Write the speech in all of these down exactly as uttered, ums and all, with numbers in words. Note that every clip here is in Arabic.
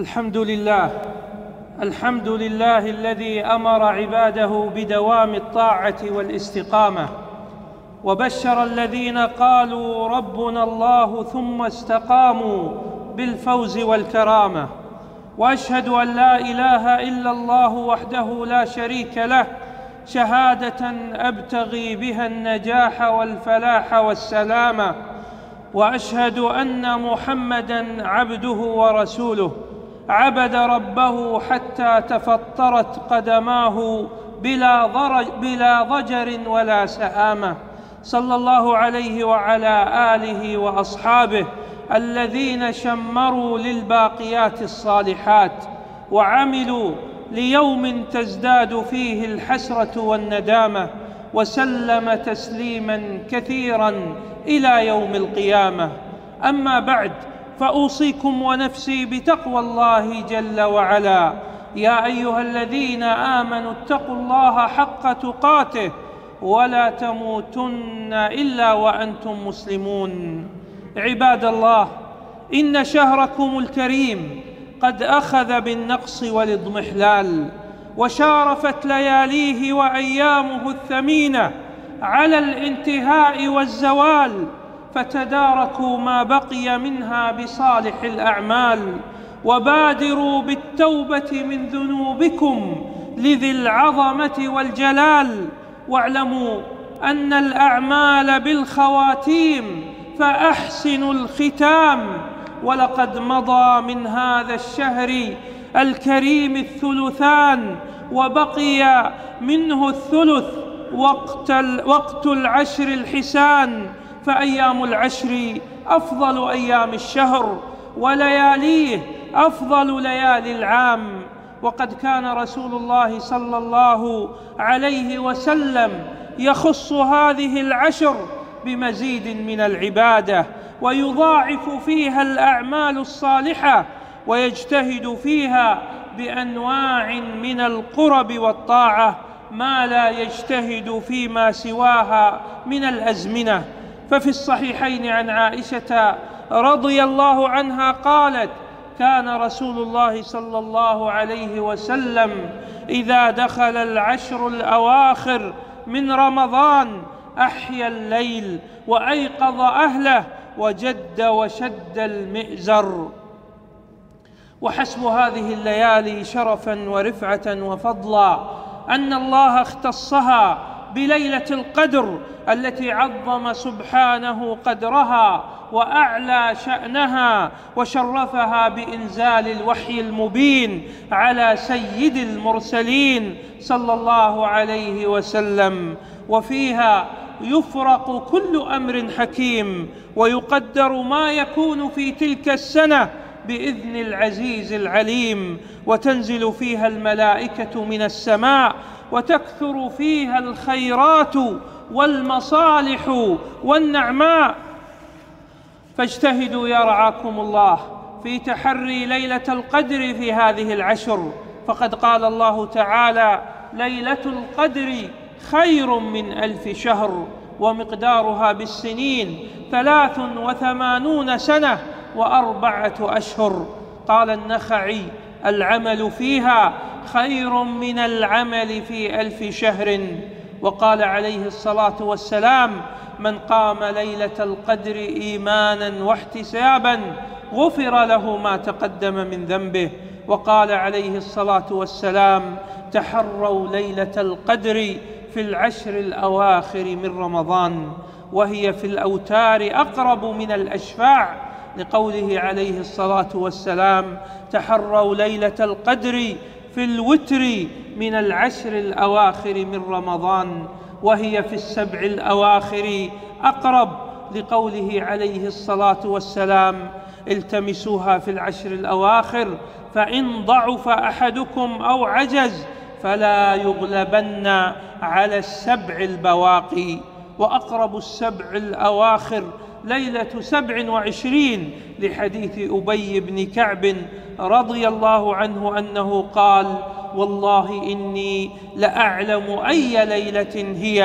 الحمد لله الحمد لله الذي أمر عباده بدوام الطاعة والاستقامة، وبشر الذين قالوا ربنا الله ثم استقاموا بالفوز والكرامة. وأشهد أن لا إله إلا الله وحده لا شريك له شهادة أبتغي بها النجاح والفلاح والسلامة، وأشهد أن محمدًا عبده ورسوله عبد ربه حتى تفطرت قدماه بلا, بلا ضجر ولا سآمة، صلى الله عليه وعلى آله وأصحابه الذين شمروا للباقيات الصالحات وعملوا ليوم تزداد فيه الحسرة والندامة، وسلم تسليماً كثيراً إلى يوم القيامة. أما بعد، فأوصيكم ونفسي بتقوى الله جل وعلا. يا أيها الذين آمنوا اتقوا الله حق تقاته ولا تموتن إلا وأنتم مسلمون. عباد الله، إن شهركم الكريم قد أخذ بالنقص والاضمحلال، وشارفت لياليه وأيامه الثمينة على الانتهاء والزوال، فتداركوا ما بقي منها بصالح الأعمال، وبادروا بالتوبة من ذنوبكم لذي العظمة والجلال، واعلموا أن الأعمال بالخواتيم فأحسنوا الختام. ولقد مضى من هذا الشهر الكريم الثلثان، وبقي منه الثلث وقت, وقت العشر الحسان، فأيام العشر أفضل أيام الشهر، ولياليه أفضل ليالي العام. وقد كان رسول الله صلى الله عليه وسلم يخص هذه العشر بمزيد من العبادة، ويضاعف فيها الأعمال الصالحة، ويجتهد فيها بأنواع من القرب والطاعة ما لا يجتهد فيما سواها من الأزمنة. ففي الصحيحين عن عائشة رضي الله عنها قالت: كان رسول الله صلى الله عليه وسلم إذا دخل العشر الأواخر من رمضان أحيا الليل وأيقظ أهله وجد وشد المئزر. وحسب هذه الليالي شرفا ورفعة وفضلا أن الله اختصها بليلة القدر التي عظم سبحانه قدرها وأعلى شأنها، وشرفها بإنزال الوحي المبين على سيد المرسلين صلى الله عليه وسلم. وفيها يفرق كل أمر حكيم، ويقدر ما يكون في تلك السنة بإذن العزيز العليم، وتنزل فيها الملائكة من السماء، وتكثر فيها الخيرات والمصالح والنعماء. فاجتهدوا يا رعاكم الله في تحري ليلة القدر في هذه العشر، فقد قال الله تعالى: ليلة القدر خير من ألف شهر، ومقدارها بالسنين ثلاث وثمانون سنة وأربعة أشهر. قال النخعي: العمل فيها خير من العمل في ألف شهر. وقال عليه الصلاة والسلام: من قام ليلة القدر إيمانا واحتسابا غفر له ما تقدم من ذنبه. وقال عليه الصلاة والسلام: تحروا ليلة القدر في العشر الأواخر من رمضان، وهي في الأوتار أقرب من الأشفاع، لقوله عليه الصلاة والسلام: تحروا ليلة القدر في الوتر من العشر الأواخر من رمضان، وهي في السبع الأواخر أقرب، لقوله عليه الصلاة والسلام: التمسوها في العشر الأواخر، فإن ضعف أحدكم أو عجز فلا يغلبن على السبع البواقي. وأقرب السبع الأواخر ليلة سبع وعشرين، لحديث أبي بن كعب رضي الله عنه أنه قال: والله إني لأعلم أي ليلة هي،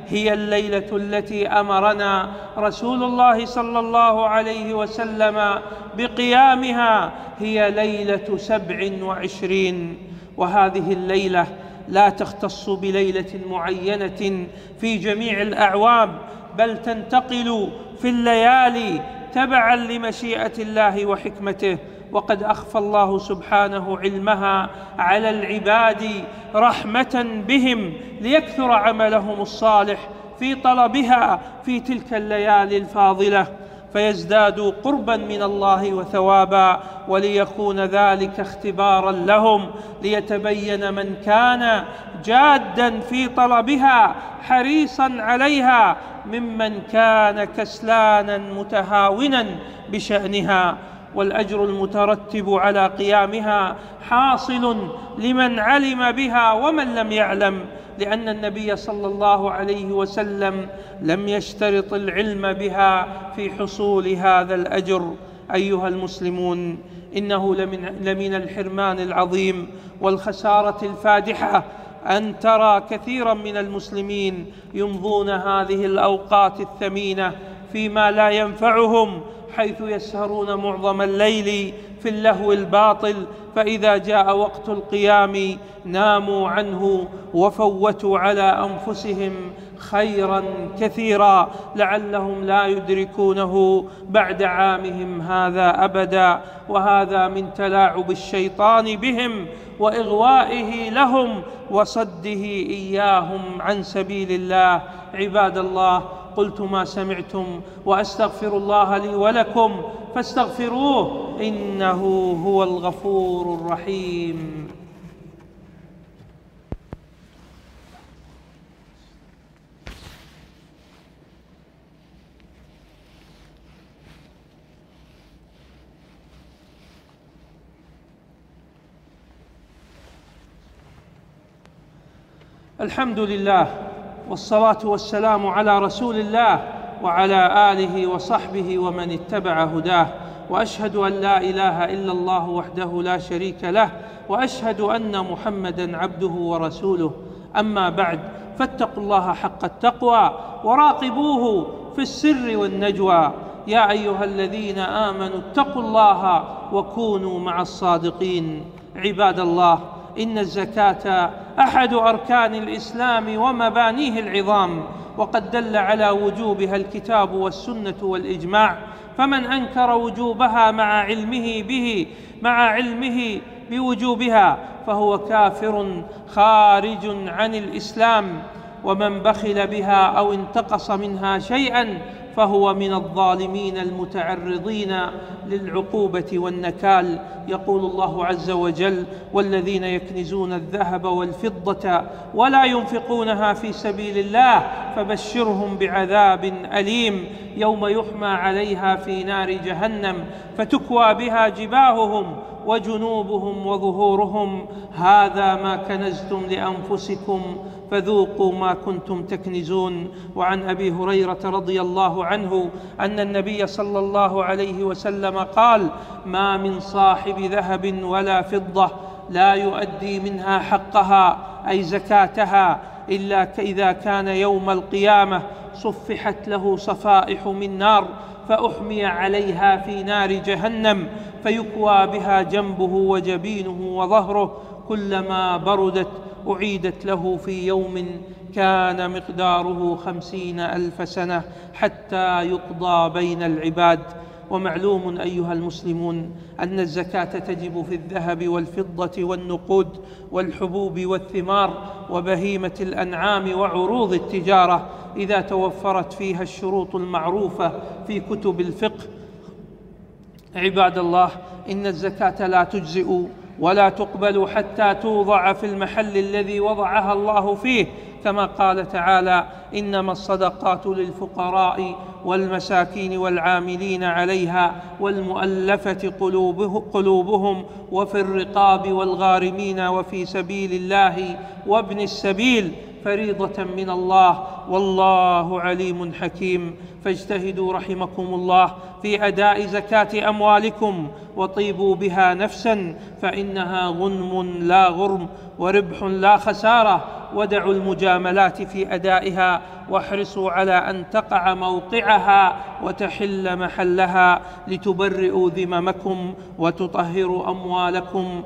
هي الليلة التي أمرنا رسول الله صلى الله عليه وسلم بقيامها، هي ليلة سبع وعشرين. وهذه الليلة لا تختص بليلة معينة في جميع الأعوام، بل تنتقل في الليالي تبعا لمشيئة الله وحكمته. وقد أخفى الله سبحانه علمها على العباد رحمة بهم ليكثر عملهم الصالح في طلبها في تلك الليالي الفاضلة، فيزدادوا قربا من الله وثوابا، وليكون ذلك اختبارا لهم ليتبين من كان جادا في طلبها حريصا عليها ممن كان كسلانا متهاونا بشأنها. والأجر المترتب على قيامها حاصل لمن علم بها ومن لم يعلم، لأن النبي صلى الله عليه وسلم لم يشترط العلم بها في حصول هذا الأجر. أيها المسلمون، إنه لمن, لمن الحرمان العظيم والخسارة الفادحة أن ترى كثيرا من المسلمين يمضون هذه الأوقات الثمينة فيما لا ينفعهم، حيث يسهرون معظم الليل في اللهو الباطل، فإذا جاء وقت القيام ناموا عنه وفوتوا على أنفسهم خيرا كثيرا لعلهم لا يدركونه بعد عامهم هذا أبدا. وهذا من تلاعب الشيطان بهم وإغوائه لهم وصده إياهم عن سبيل الله. عباد الله، قلت ما سمعتم وأستغفر الله لي ولكم فاستغفروه إنه هو الغفور الرحيم. الحمد لله، والصلاة والسلام على رسول الله وعلى آله وصحبه ومن اتبع هداه، وأشهد أن لا إله إلا الله وحده لا شريك له، وأشهد أن محمدًا عبده ورسوله. أما بعد، فاتقوا الله حق التقوى وراقبوه في السر والنجوى. يا أيها الذين آمنوا اتقوا الله وكونوا مع الصادقين. عباد الله، إن الزكاة أحد أركان الإسلام ومبانيه العظام، وقد دل على وجوبها الكتاب والسنة والإجماع، فمن أنكر وجوبها مع علمه به مع علمه بوجوبها فهو كافر خارج عن الإسلام، ومن بخل بها أو انتقص منها شيئا فهو من الظالمين المتعرضين للعقوبة والنكال. يقول الله عز وجل: والذين يكنزون الذهب والفضة ولا ينفقونها في سبيل الله فبشرهم بعذاب أليم يوم يحمى عليها في نار جهنم فتكوى بها جباههم وجنوبهم وظهورهم هذا ما كنزتم لأنفسكم فذوقوا ما كنتم تكنزون. وعن أبي هريرة رضي الله عنه أن النبي صلى الله عليه وسلم قال: ما من صاحب ذهب ولا فضة لا يؤدي منها حقها أي زكاتها إلا إذا كان يوم القيامة صفحت له صفائح من نار فأحمي عليها في نار جهنم فيكوى بها جنبه وجبينه وظهره، كلما بردت أعيدت له في يوم كان مقداره خمسين ألف سنة حتى يقضى بين العباد. ومعلوم أيها المسلمون أن الزكاة تجب في الذهب والفضة والنقود والحبوب والثمار وبهيمة الأنعام وعروض التجارة إذا توفرت فيها الشروط المعروفة في كتب الفقه. عباد الله، إن الزكاة لا تجزئ ولا تقبل حتى توضع في المحل الذي وضعها الله فيه، كما قال تعالى: إنما الصدقات للفقراء والمساكين والعاملين عليها والمؤلفة قلوبه قلوبهم وفي الرقاب والغارمين وفي سبيل الله وابن السبيل فريضة من الله والله عليم حكيم. فاجتهدوا رحمكم الله في أداء زكاة أموالكم وطيبوا بها نفسا، فإنها غنم لا غرم وربح لا خسارة ودعوا المجاملات في أدائها، واحرصوا على أن تقع موقعها وتحل محلها، لتبرئوا ذممكم وتطهروا أموالكم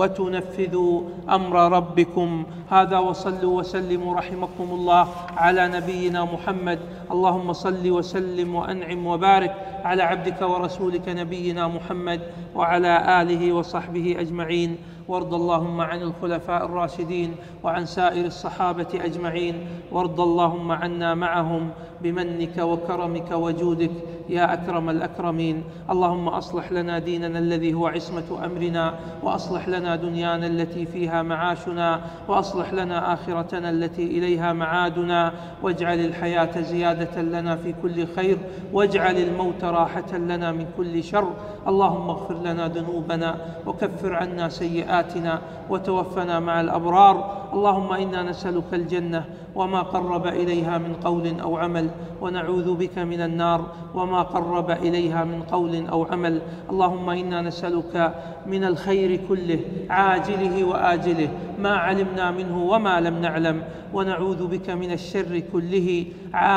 وتنفذوا أمر ربكم. هذا، وصلوا وسلموا رحمكم الله على نبينا محمد. اللهم صل وسلم وأنعم وبارك على عبدك ورسولك نبينا محمد وعلى آله وصحبه أجمعين. وارض اللهم عن الخلفاء الراشدين وعن سائر الصحابة أجمعين، وارض اللهم عنا معهم بمنك وكرمك وجودك يا أكرم الأكرمين. اللهم أصلح لنا ديننا الذي هو عصمة أمرنا، وأصلح لنا دنيانا التي فيها معاشنا، وأصلح لنا آخرتنا التي إليها معادنا، واجعل الحياة زيادة لنا في كل خير، واجعل الموت راحة لنا من كل شر. اللهم اغفر لنا ذنوبنا وكفر عنا سيئاتنا وتوفنا مع الأبرار. اللهم إنا نسألك الجنة وما قرب إليها من قول أو عمل، ونعوذ بك من النار وما قرب إليها من قول أو عمل. اللهم إنا نسألك من الخير كله عاجله وآجله ما علمنا منه وما لم نعلم، ونعوذ بك من الشر كله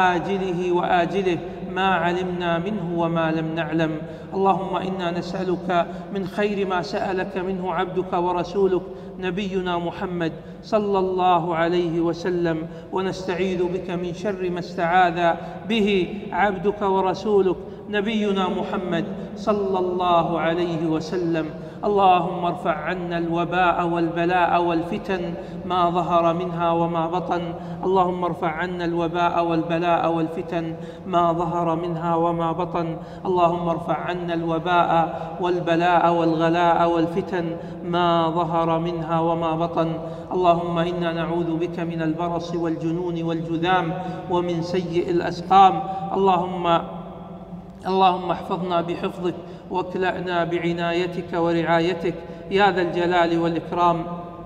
عاجله وآجله ما علمنا منه وما لم نعلم. اللهم إنا نسألك من خير ما سألك منه عبدك ورسولك نبينا محمد صلى الله عليه وسلم، ونستعيذ بك من شر ما استعاذ به عبدك ورسولك نبينا محمد صلى الله عليه وسلم. اللهم ارفع عنا الوباء والبلاء والفتن ما ظهر منها وما بطن. اللهم ارفع عنا الوباء والبلاء والفتن ما ظهر منها وما بطن. اللهم ارفع عنا الوباء والبلاء والغلاء والفتن ما ظهر منها وما بطن. اللهم إنا نعوذ بك من البرص والجنون والجذام ومن سيء الأسقام. اللهم اللهم احفظنا بحفظك، واكلأنا بعنايتك ورعايتك يا ذا الجلال والإكرام.